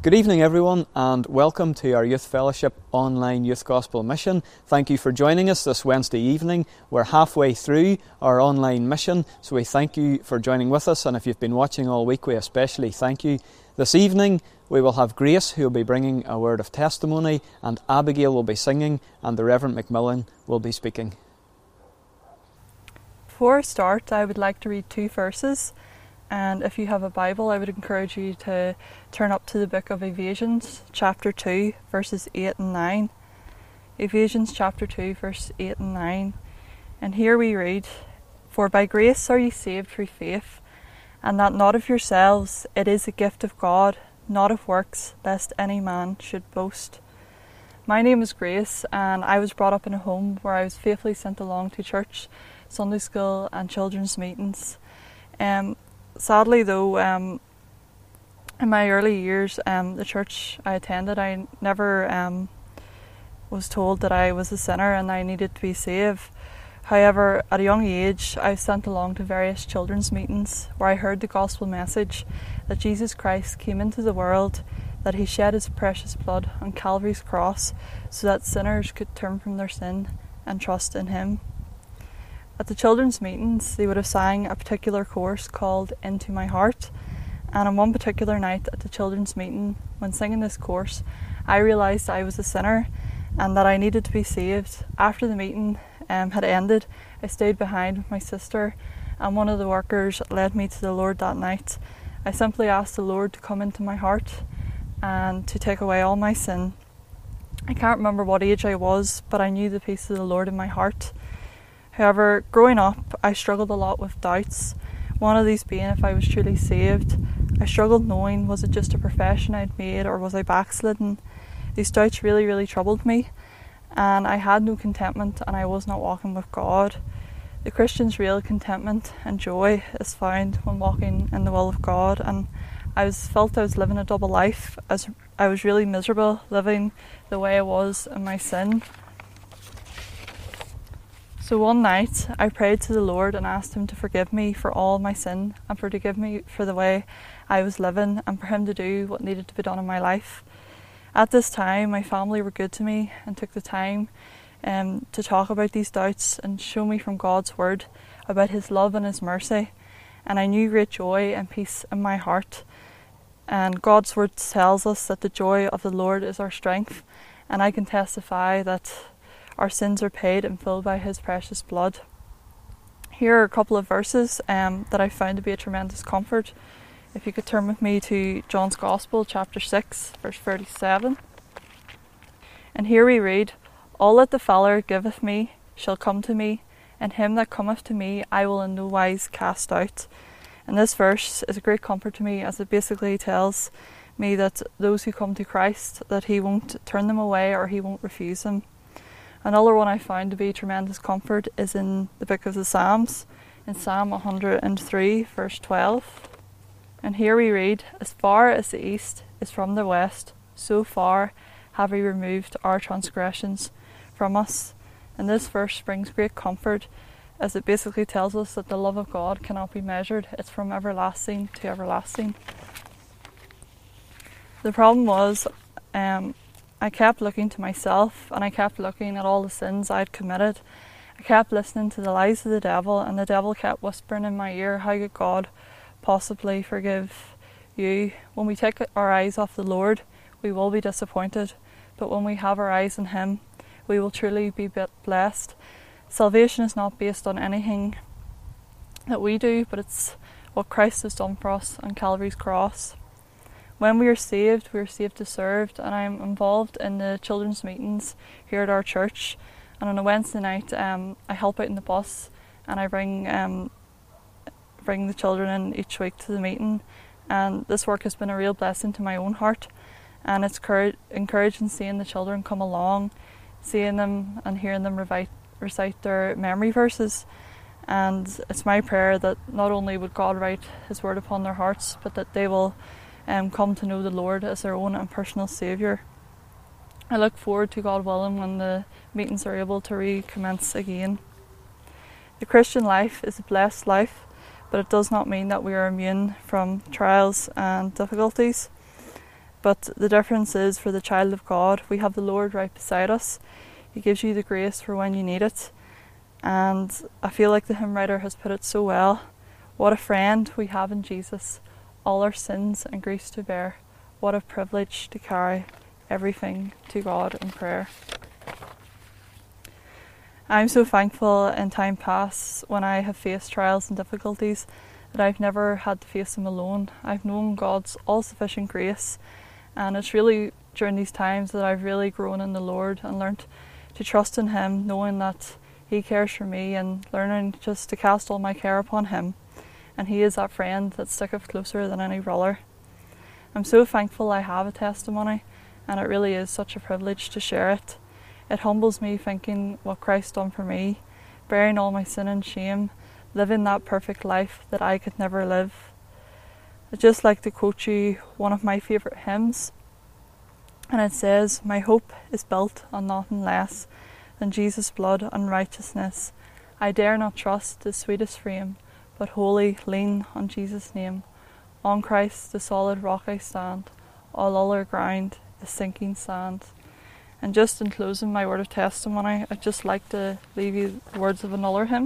Good evening everyone, and welcome to our Youth Fellowship online Youth Gospel mission. Thank you for joining us this Wednesday evening. We're halfway through our online mission, so we thank you for joining with us, and if you've been watching all week, we especially thank you. This evening we will have Grace, who will be bringing a word of testimony, and Abigail will be singing, and the Reverend Macmillan will be speaking. Before I start, I would like to read two verses. And if you have a Bible, I would encourage you to turn up to the book of Ephesians, chapter 2, verses 8 and 9. Ephesians chapter 2, verse 8 and 9. And here we read, "For by grace are ye saved through faith, and that not of yourselves, it is a gift of God, not of works, lest any man should boast." My name is Grace, and I was brought up in a home where I was faithfully sent along to church, Sunday school and children's meetings. Sadly though, in my early years, the church I attended, I never was told that I was a sinner and I needed to be saved. However, at a young age, I was sent along to various children's meetings where I heard the gospel message that Jesus Christ came into the world, that he shed his precious blood on Calvary's cross so that sinners could turn from their sin and trust in him. At the children's meetings, they would have sang a particular course called Into My Heart, and on one particular night at the children's meeting, when singing this course, I realised I was a sinner and that I needed to be saved. After the meeting had ended, I stayed behind with my sister, and one of the workers led me to the Lord that night. I simply asked the Lord to come into my heart and to take away all my sin. I can't remember what age I was, but I knew the peace of the Lord in my heart. However, growing up, I struggled a lot with doubts, one of these being if I was truly saved. I struggled knowing, was it just a profession I'd made or was I backslidden? These doubts really troubled me, and I had no contentment and I was not walking with God. The Christian's real contentment and joy is found when walking in the will of God, and I felt I was living a double life, as I was really miserable living the way I was in my sin. So one night I prayed to the Lord and asked him to forgive me for all my sin and to forgive me for the way I was living and for him to do what needed to be done in my life. At this time, my family were good to me and took the time to talk about these doubts and show me from God's word about his love and his mercy, and I knew great joy and peace in my heart. And God's word tells us that the joy of the Lord is our strength, and I can testify that our sins are paid and filled by his precious blood. Here are a couple of verses that I found to be a tremendous comfort. If you could turn with me to John's Gospel, chapter 6, verse 37. And here we read, "All that the Father giveth me shall come to me, and him that cometh to me I will in no wise cast out." And this verse is a great comfort to me, as it basically tells me that those who come to Christ, that he won't turn them away or he won't refuse them. Another one I found to be tremendous comfort is in the book of the Psalms, in Psalm 103, verse 12. And here we read, "As far as the east is from the west, so far have we removed our transgressions from us." And this verse brings great comfort, as it basically tells us that the love of God cannot be measured. It's from everlasting to everlasting. The problem was, I kept looking to myself, and I kept looking at all the sins I'd committed. I kept listening to the lies of the devil, and the devil kept whispering in my ear, how could God possibly forgive you? When we take our eyes off the Lord, we will be disappointed, but when we have our eyes on him, we will truly be blessed. Salvation is not based on anything that we do, but it's what Christ has done for us on Calvary's cross. When we are saved to serve, and I'm involved in the children's meetings here at our church. And on a Wednesday night, I help out in the bus, and I bring the children in each week to the meeting. And this work has been a real blessing to my own heart, and it's encouraging seeing the children come along, seeing them and hearing them recite their memory verses. And it's my prayer that not only would God write his word upon their hearts, but that they will come to know the Lord as their own and personal Saviour. I look forward to, God willing, when the meetings are able to recommence again. The Christian life is a blessed life, but it does not mean that we are immune from trials and difficulties. But the difference is, for the child of God, we have the Lord right beside us. He gives you the grace for when you need it. And I feel like the hymn writer has put it so well. What a friend we have in Jesus, all our sins and griefs to bear. What a privilege to carry everything to God in prayer. I'm so thankful in time past, when I have faced trials and difficulties, that I've never had to face them alone. I've known God's all-sufficient grace, and it's really during these times that I've really grown in the Lord and learnt to trust in Him, knowing that He cares for me, and learning just to cast all my care upon Him. And He is that friend that sticketh closer than any brother. I'm so thankful I have a testimony, and it really is such a privilege to share it. It humbles me thinking what Christ done for me, bearing all my sin and shame, living that perfect life that I could never live. I'd just like to quote you one of my favourite hymns, and it says, "My hope is built on nothing less than Jesus' blood and righteousness. I dare not trust the sweetest frame, but wholly lean on Jesus' name. On Christ the solid rock I stand, all other ground is sinking sand." And just in closing my word of testimony, I'd just like to leave you the words of another hymn.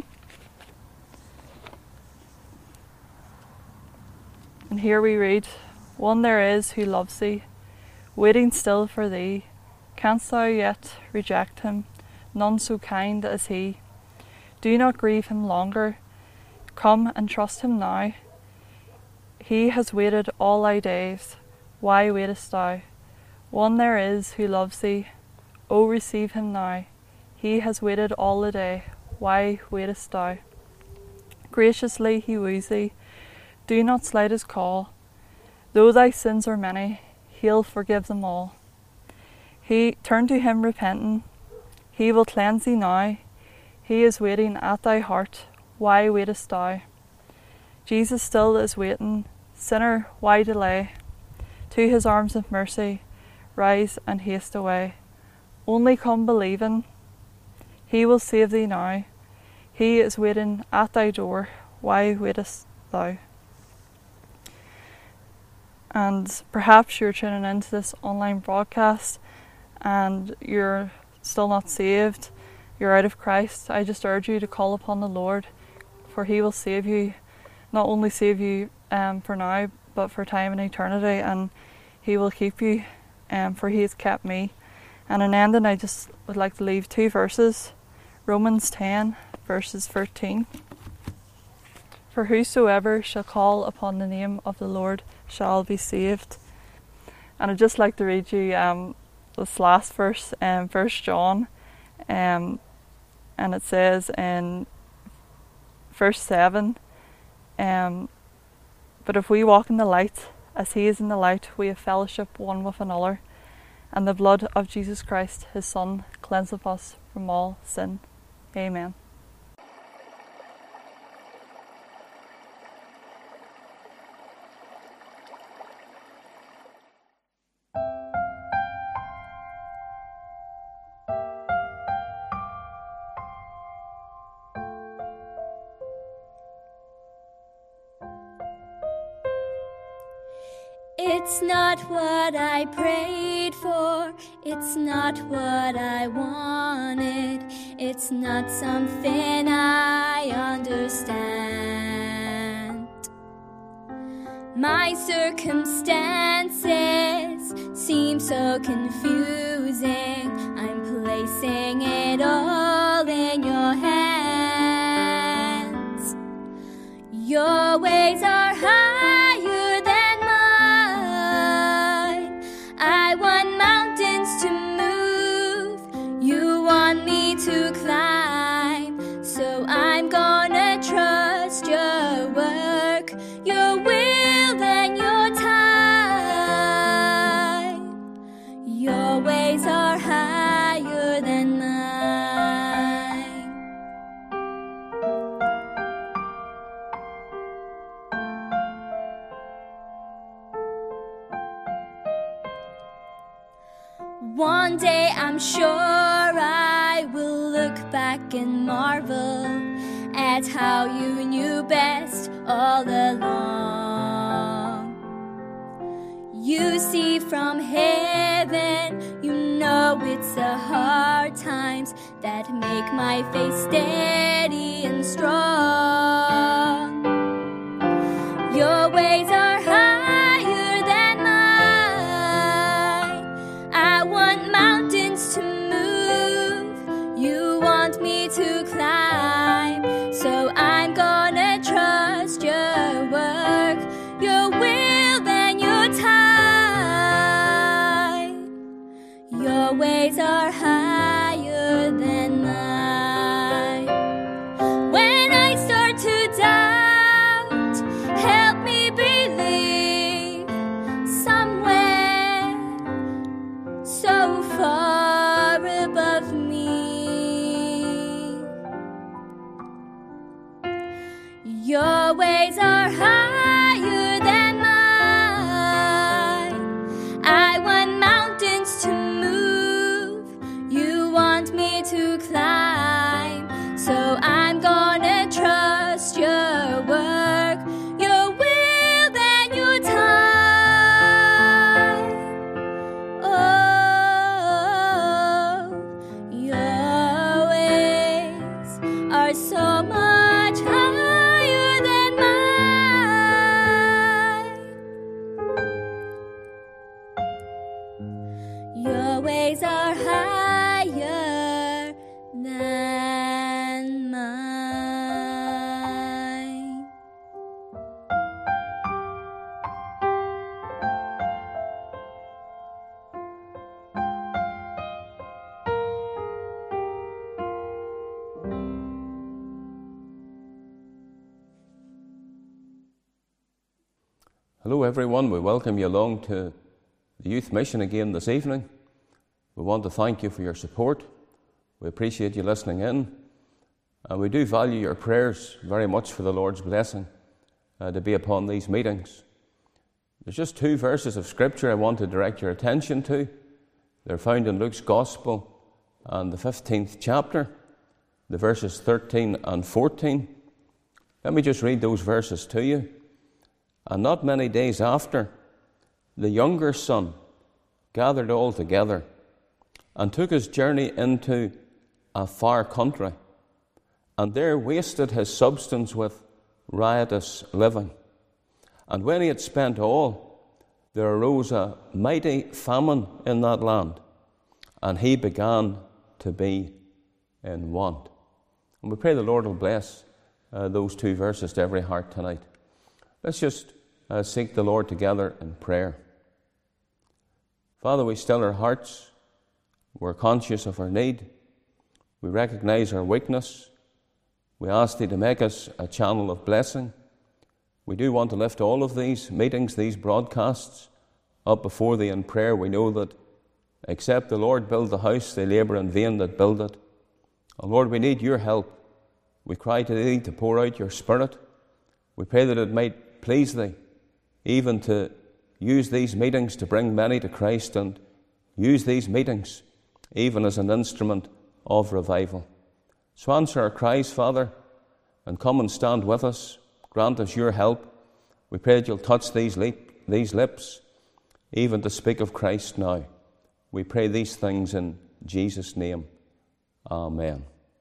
And here we read, "One there is who loves thee, waiting still for thee. Canst thou yet reject him? None so kind as he. Do not grieve him longer, come and trust him now. He has waited all thy days, why waitest thou? One there is who loves thee, oh receive him now. He has waited all the day, why waitest thou? Graciously he woos thee, do not slight his call. Though thy sins are many, he'll forgive them all. He turn to him repentant, he will cleanse thee now. He is waiting at thy heart, why waitest thou? Jesus still is waiting, sinner, why delay? To his arms of mercy, rise and haste away. Only come believing, he will save thee now. He is waiting at thy door, why waitest thou? And perhaps you're tuning into this online broadcast and you're still not saved, you're out of Christ. I just urge you to call upon the Lord, for He will save you, not only save you for now, but for time and eternity, and He will keep you, for He has kept me. And in ending, I just would like to leave two verses. Romans 10, verses 13. "For whosoever shall call upon the name of the Lord shall be saved." And I'd just like to read you this last verse, 1 John, and it says in verse 7, "But if we walk in the light, as He is in the light, we have fellowship one with another, and the blood of Jesus Christ, His Son, cleanseth us from all sin." Amen. It's not what I prayed for, it's not what I wanted, it's not something I understand. My circumstances seem so confusing, I'm placing it all in your hands. Your ways are higher than mine. I want mountains to move, you want me to climb, so I'm gonna trust your work, your will and your time. Your ways are higher than mine. One day I'm sure I will look back and marvel at how you knew best all along. You you see from heaven. You know it's the hard times that make my faith steady and strong. Your ways are higher than mine. I want mountains to move. You want me to climb. So I'm gonna trust your work, your will and your time. Your ways are higher than mine. When I start to doubt, help me believe somewhere so far above me. Your ways are higher than mine. I want mountains to move. You want me to climb. So I'm gonna trust your work, your will and your time. Oh, your ways are so much higher than mine. Your ways are higher than mine. Hello everyone, we welcome you along to the Youth Mission again this evening. We want to thank you for your support. We appreciate you listening in, and we do value your prayers very much for the Lord's blessing to be upon these meetings. There's just 2 verses of Scripture I want to direct your attention to. They're found in Luke's Gospel and the 15th chapter, the verses 13 and 14. Let me just read those verses to you. And not many days after, the younger son gathered all together and took his journey into a far country, and there wasted his substance with riotous living. And when he had spent all, there arose a mighty famine in that land, and he began to be in want. And we pray the Lord will bless those 2 verses to every heart tonight. Let's just seek the Lord together in prayer. Father, we still our hearts. We're conscious of our need. We recognize our weakness. We ask Thee to make us a channel of blessing. We do want to lift all of these meetings, these broadcasts, up before Thee in prayer. We know that except the Lord build the house, they labour in vain that build it. And Lord, we need Your help. We cry to Thee to pour out Your Spirit. We pray that it might please Thee even to use these meetings to bring many to Christ, and use these meetings even as an instrument of revival. So answer our cries, Father, and come and stand with us. Grant us Your help. We pray that You'll touch these lips, even to speak of Christ now. We pray these things in Jesus' name. Amen.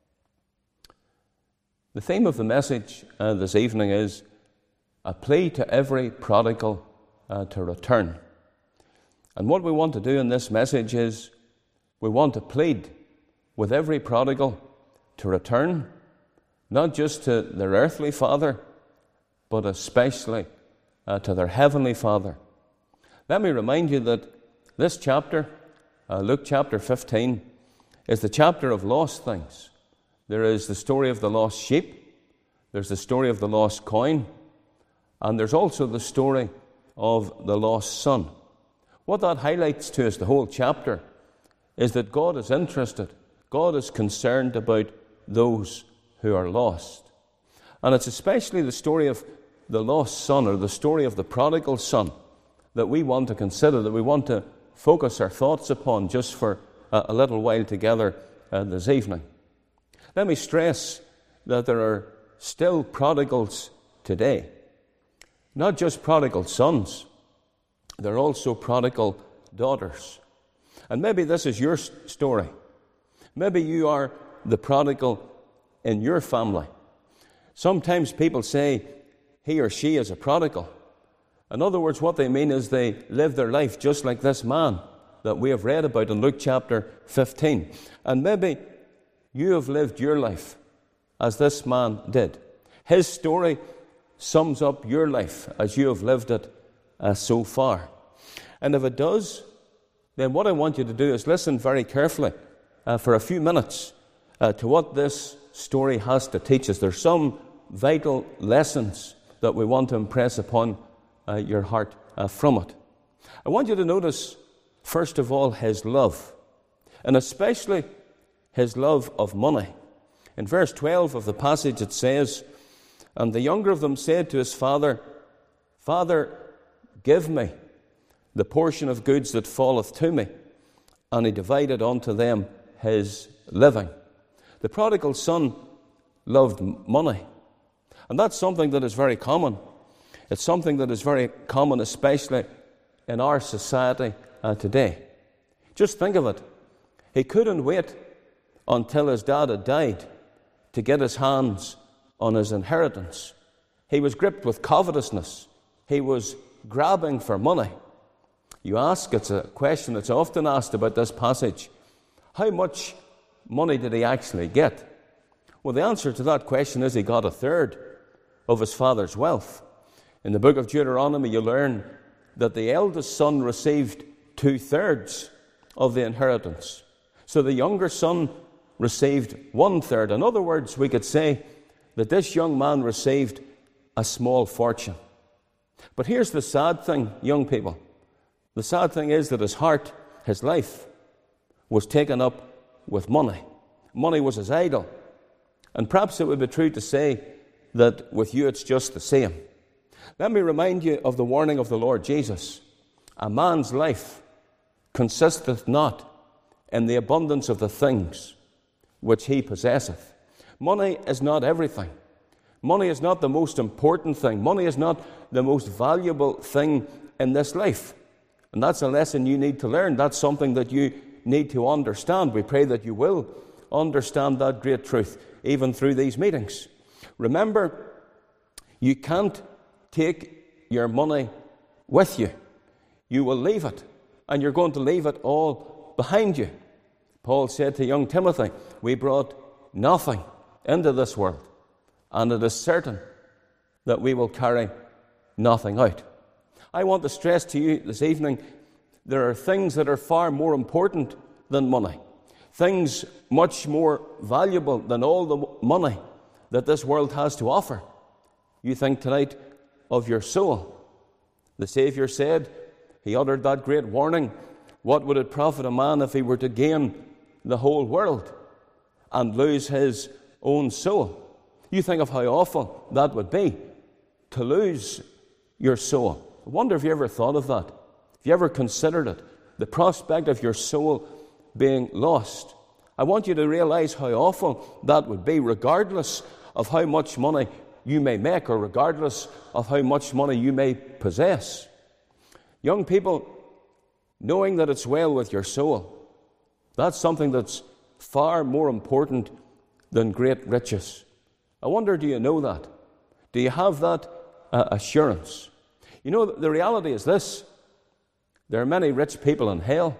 The theme of the message this evening is a plea to every prodigal to return. And what we want to do in this message is we want to plead with every prodigal to return, not just to their earthly father, but especially to their heavenly Father. Let me remind you that this chapter, Luke chapter 15, is the chapter of lost things. There is the story of the lost sheep, there's the story of the lost coin, and there's also the story of the lost son. What that highlights to us, the whole chapter, is that God is interested, God is concerned about those who are lost. And it's especially the story of the lost son, or the story of the prodigal son, that we want to consider, that we want to focus our thoughts upon just for a little while together this evening. Let me stress that there are still prodigals today. Not just prodigal sons, there are also prodigal daughters. And maybe this is your story. Maybe you are the prodigal in your family. Sometimes people say he or she is a prodigal. In other words, what they mean is they live their life just like this man that we have read about in Luke chapter 15. And maybe you have lived your life as this man did. His story sums up your life as you have lived it so far. And if it does, then what I want you to do is listen very carefully for a few minutes to what this story has to teach us. There's some vital lessons that we want to impress upon your heart from it. I want you to notice, first of all, his love, and especially his love of money. In verse 12 of the passage it says, "And the younger of them said to his father, Father, give me the portion of goods that falleth to me. And he divided unto them his living." The prodigal son loved money. And that's something that is very common. It's something that is very common, especially in our society today. Just think of it. He couldn't wait until his dad had died to get his hands on his inheritance. He was gripped with covetousness. He was grabbing for money. You ask, it's a question that's often asked about this passage, how much money did he actually get? Well, the answer to that question is he got a third of his father's wealth. In the book of Deuteronomy, you learn that the eldest son received 2/3 of the inheritance. So the younger son received 1/3. In other words, we could say that this young man received a small fortune. But here's the sad thing, young people. The sad thing is that his heart, his life, was taken up with money. Money was his idol. And perhaps it would be true to say that with you it's just the same. Let me remind you of the warning of the Lord Jesus. A man's life consisteth not in the abundance of the things which he possesseth. Money is not everything. Money is not the most important thing. Money is not the most valuable thing in this life. And that's a lesson you need to learn. That's something that you need to understand. We pray that you will understand that great truth, even through these meetings. Remember, you can't take your money with you. You will leave it, and you're going to leave it all behind you. Paul said to young Timothy, we brought nothing into this world, and it is certain that we will carry nothing out. I want to stress to you this evening, there are things that are far more important than money. Things much more valuable than all the money that this world has to offer. You think tonight of your soul. The Saviour said, he uttered that great warning, what would it profit a man if he were to gain the whole world and lose his own soul? You think of how awful that would be, to lose your soul. I wonder if you ever thought of that. If you ever considered it, the prospect of your soul being lost. I want you to realize how awful that would be, regardless of how much money you may make or regardless of how much money you may possess. Young people, knowing that it's well with your soul, that's something that's far more important than great riches. I wonder, do you know that? Do you have that assurance? You know, the reality is this. There are many rich people in hell.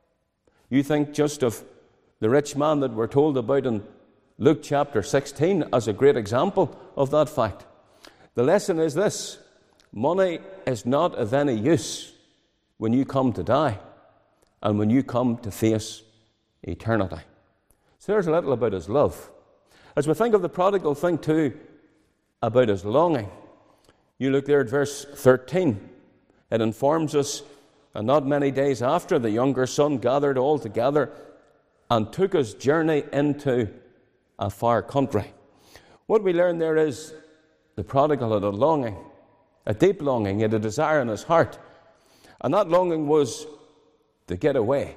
You think just of the rich man that we're told about in Luke chapter 16 as a great example of that fact. The lesson is this. Money is not of any use when you come to die and when you come to face eternity. So there's a little about his love. As we think of the prodigal, think too about his longing. You look there at verse 13. It informs us, and not many days after, the younger son gathered all together and took his journey into a far country. What we learn there is the prodigal had a longing, a deep longing, he had a desire in his heart. And that longing was to get away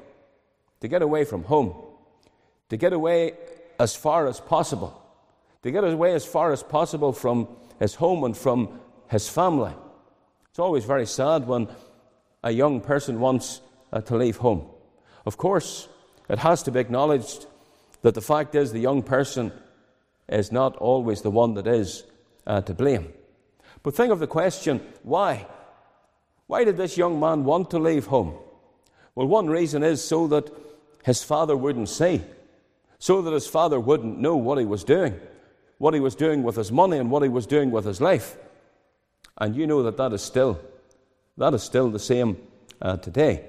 from home, to get away as far as possible, to get away as far as possible from his home and from his family. It's always very sad when a young person wants to leave home. Of course, it has to be acknowledged that the fact is the young person is not always the one that is to blame. But think of the question, why? Why did this young man want to leave home? Well, one reason is so that his father wouldn't see, so that his father wouldn't know what he was doing with his money and what he was doing with his life. And you know that is still the same today.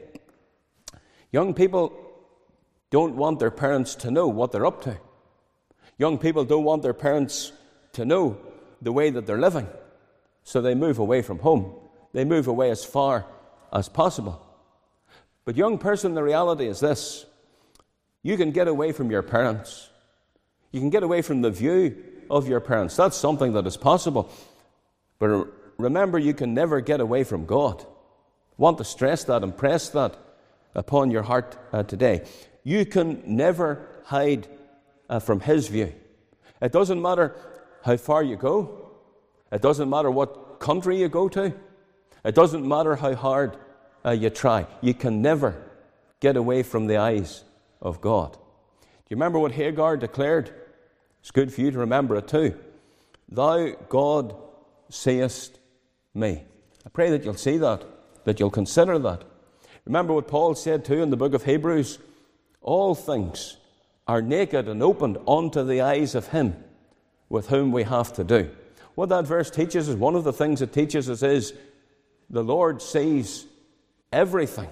Young people don't want their parents to know what they're up to. Young people don't want their parents to know the way that they're living. So they move away from home. They move away as far as possible. But young person, the reality is this. You can get away from your parents. You can get away from the view of your parents. That's something that is possible. But remember, you can never get away from God. I want to stress that and press that upon your heart today. You can never hide from His view. It doesn't matter how far you go. It doesn't matter what country you go to. It doesn't matter how hard you try. You can never get away from the eyes of God. Do you remember what Hagar declared? It's good for you to remember it too. Thou, God, seest me. I pray that you'll see that you'll consider that. Remember what Paul said too in the book of Hebrews. All things are naked and opened unto the eyes of Him with whom we have to do. What that verse teaches us, one of the things it teaches us is the Lord sees everything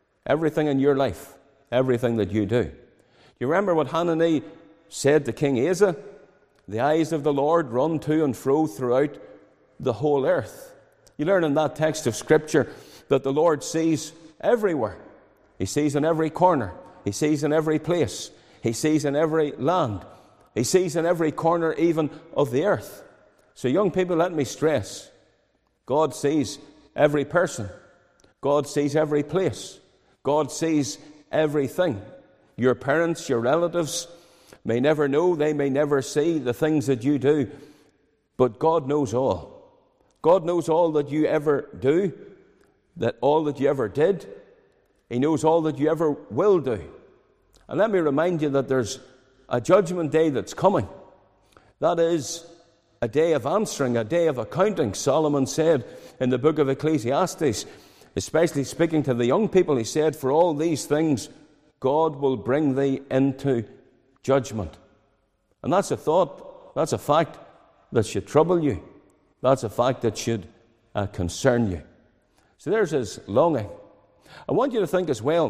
in your life, everything that you do. You remember what Hanani said to King Asa? The eyes of the Lord run to and fro throughout the whole earth. You learn in that text of Scripture that the Lord sees everywhere. He sees in every corner. He sees in every place. He sees in every land. He sees in every corner even of the earth. So young people, let me stress, God sees every person. God sees every place. God sees everything. Your parents, your relatives may never know, they may never see the things that you do, but God knows all. God knows all that you ever do, that all that you ever did. He knows all that you ever will do. And let me remind you that there's a judgment day that's coming. That is a day of answering, a day of accounting. Solomon said in the book of Ecclesiastes, especially speaking to the young people, he said, for all these things God will bring thee into judgment. And that's a thought, that's a fact that should trouble you. That's a fact that should concern you. So there's his longing. I want you to think as well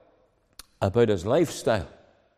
about his lifestyle.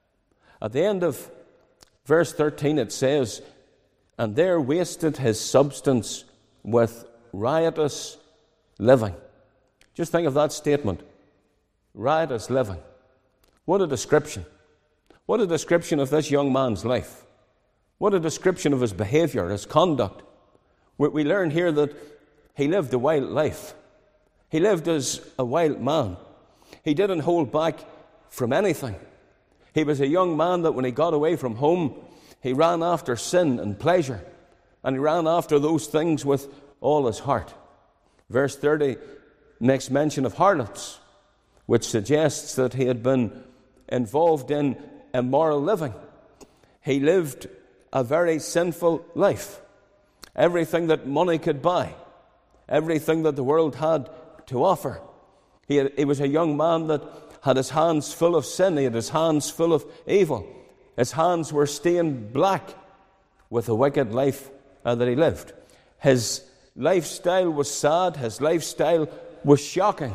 At the end of verse 13 it says, and there wasted his substance with riotous living. Just think of that statement. Riotous living. What a description. What a description of this young man's life. What a description of his behavior, his conduct. We learn here that he lived a wild life. He lived as a wild man. He didn't hold back from anything. He was a young man that when he got away from home, he ran after sin and pleasure. And he ran after those things with all his heart. Verse 30 makes mention of harlots, which suggests that he had been involved in immoral living. He lived a very sinful life. Everything that money could buy, everything that the world had to offer. He was a young man that had his hands full of sin. He had his hands full of evil. His hands were stained black with the wicked life that he lived. His lifestyle was sad. His lifestyle was shocking.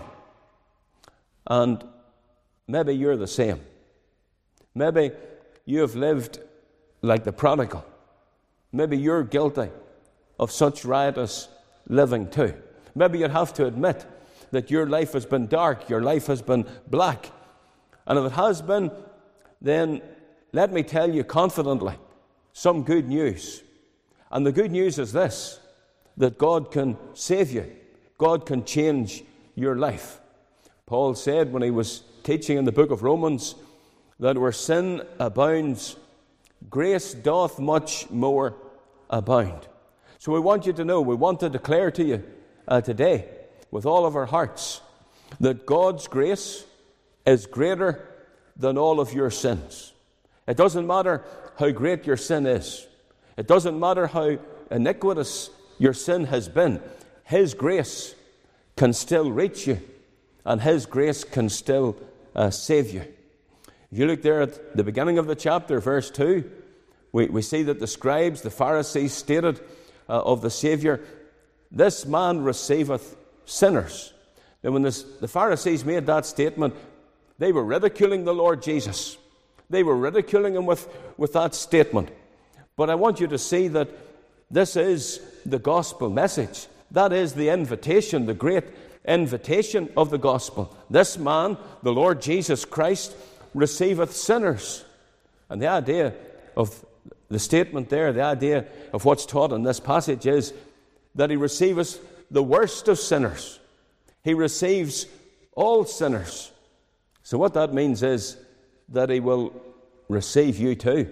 And maybe you're the same. Maybe you have lived like the prodigal. Maybe you're guilty of such riotous living too. Maybe you'd have to admit that your life has been dark, your life has been black. And if it has been, then let me tell you confidently some good news. And the good news is this, that God can save you. God can change your life. Paul said when he was teaching in the book of Romans that where sin abounds, grace doth much more abound. So we want you to know, we want to declare to you today with all of our hearts that God's grace is greater than all of your sins. It doesn't matter how great your sin is. It doesn't matter how iniquitous your sin has been. His grace can still reach you, and His grace can still save you. If you look there at the beginning of the chapter, verse 2, we see that the scribes, the Pharisees, stated of the Saviour, "This man receiveth sinners." Now, when the Pharisees made that statement, they were ridiculing the Lord Jesus. They were ridiculing Him with that statement. But I want you to see that this is the gospel message. That is the invitation, the great invitation of the gospel. This man, the Lord Jesus Christ, receiveth sinners. And the idea of the statement there, the idea of what's taught in this passage is that He receives the worst of sinners. He receives all sinners. So what that means is that He will receive you too,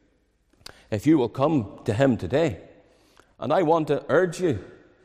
if you will come to Him today. And I want to urge you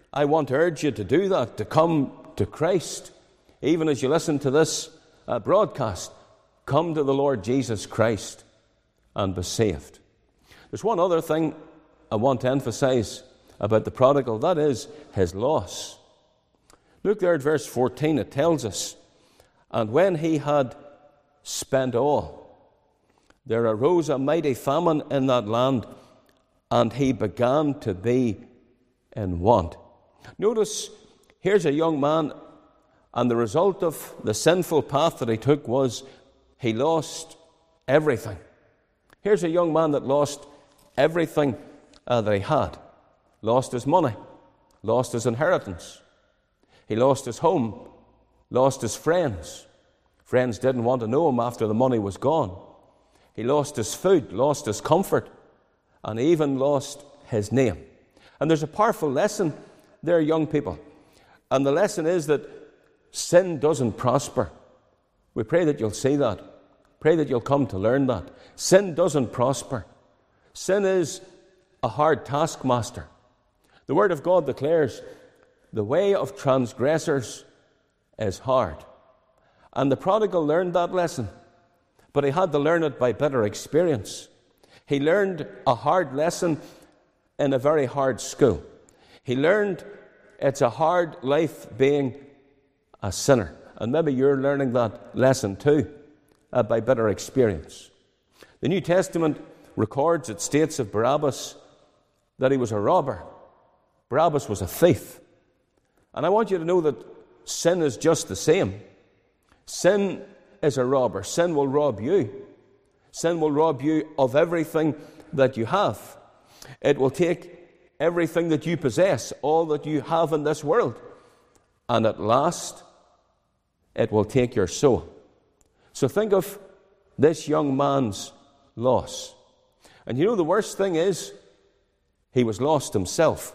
to do that, to come to Christ. Even as you listen to this broadcast, come to the Lord Jesus Christ and be saved. There's one other thing I want to emphasize about the prodigal, that is his loss. Look there at verse 14, it tells us, "And when he had spent all, there arose a mighty famine in that land, and he began to be in want." Notice, here's a young man, and the result of the sinful path that he took was he lost everything. Here's a young man that lost everything that he had. Lost his money, lost his inheritance. He lost his home, lost his friends. Friends didn't want to know him after the money was gone. He lost his food, lost his comfort, and even lost his name. And there's a powerful lesson there, young people. And the lesson is that sin doesn't prosper. We pray that you'll see that. Pray that you'll come to learn that. Sin doesn't prosper. Sin is a hard taskmaster. The Word of God declares, "The way of transgressors is hard." And the prodigal learned that lesson, but he had to learn it by bitter experience. He learned a hard lesson in a very hard school. He learned it's a hard life being a sinner. And maybe you're learning that lesson too, by bitter experience. The New Testament records, it states of Barabbas that he was a robber. Barabbas was a thief. And I want you to know that sin is just the same. Sin is a robber. Sin will rob you. Sin will rob you of everything that you have. It will take everything that you possess, all that you have in this world. And at last, it will take your soul. So think of this young man's loss. And you know the worst thing is, he was lost himself.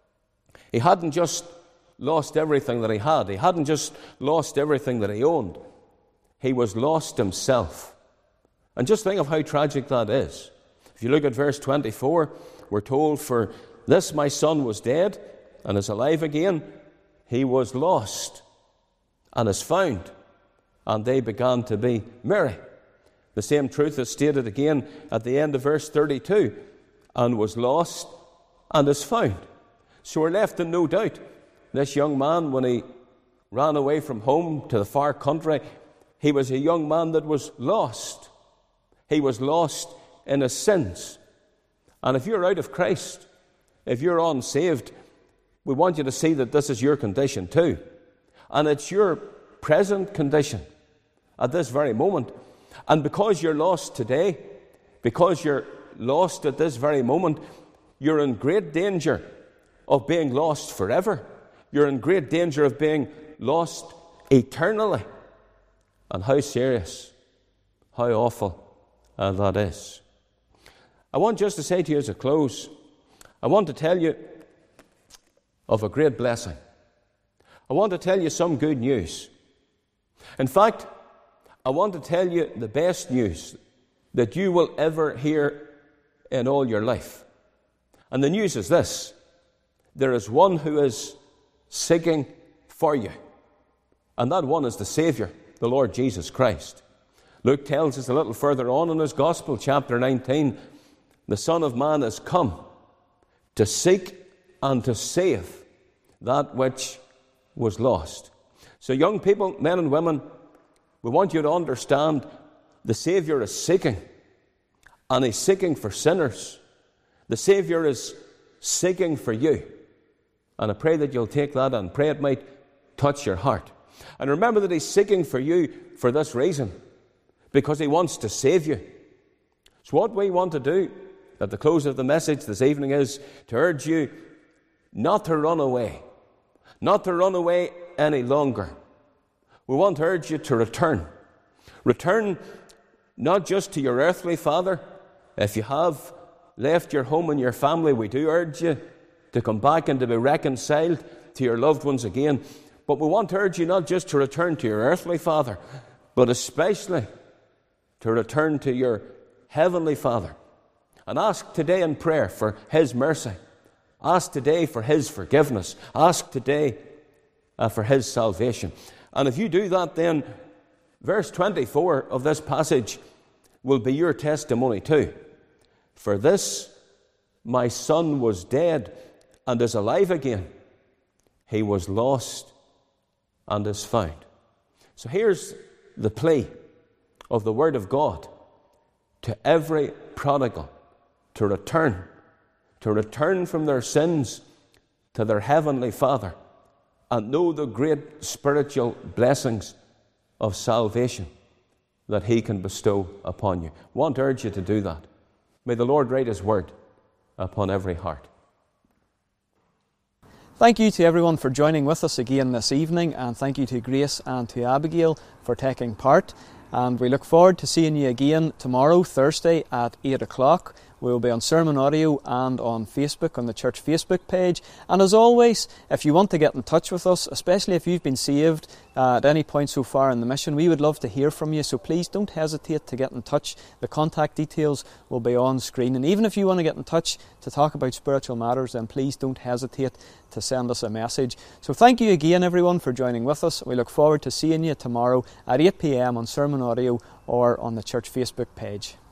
He hadn't just lost everything that he had. He hadn't just lost everything that he owned. He was lost himself. And just think of how tragic that is. If you look at verse 24, we're told, "For this my son was dead and is alive again. He was lost and is found. And they began to be merry." The same truth is stated again at the end of verse 32. "And was lost and is found." So we're left in no doubt. This young man, when he ran away from home to the far country, he was a young man that was lost. He was lost in his sins. And if you're out of Christ, if you're unsaved, we want you to see that this is your condition too. And it's your present condition at this very moment. And because you're lost today, because you're lost at this very moment, you're in great danger of being lost forever. You're in great danger of being lost eternally. And how serious, how awful that is. I want just to say to you as a close, I want to tell you of a great blessing. I want to tell you some good news. In fact, I want to tell you the best news that you will ever hear in all your life. And the news is this: there is one who is seeking for you. And that one is the Saviour, the Lord Jesus Christ. Luke tells us a little further on in his Gospel, chapter 19, the Son of Man has come to seek and to save that which was lost. So young people, men and women, we want you to understand the Saviour is seeking, and he's seeking for sinners. The Saviour is seeking for you. And I pray that you'll take that and pray it might touch your heart. And remember that he's seeking for you for this reason, because he wants to save you. So what we want to do at the close of the message this evening is to urge you not to run away, not to run away any longer. We want to urge you to return. Return not just to your earthly father. If you have left your home and your family, we do urge you to come back and to be reconciled to your loved ones again. But we want to urge you not just to return to your earthly father, but especially to return to your heavenly Father. And ask today in prayer for his mercy. Ask today for his forgiveness. Ask today for his salvation. And if you do that, then verse 24 of this passage will be your testimony too. For this my son was dead and is alive again. He was lost and is found. So here's the plea of the Word of God to every prodigal to return from their sins to their heavenly Father and know the great spiritual blessings of salvation that he can bestow upon you. I want to urge you to do that. May the Lord write his word upon every heart. Thank you to everyone for joining with us again this evening, and thank you to Grace and to Abigail for taking part. And we look forward to seeing you again tomorrow, Thursday at 8 o'clock. We will be on Sermon Audio and on Facebook, on the church Facebook page. And as always, if you want to get in touch with us, especially if you've been saved at any point so far in the mission, we would love to hear from you. So please don't hesitate to get in touch. The contact details will be on screen. And even if you want to get in touch to talk about spiritual matters, then please don't hesitate to send us a message. So thank you again, everyone, for joining with us. We look forward to seeing you tomorrow at 8 p.m. on Sermon Audio or on the church Facebook page.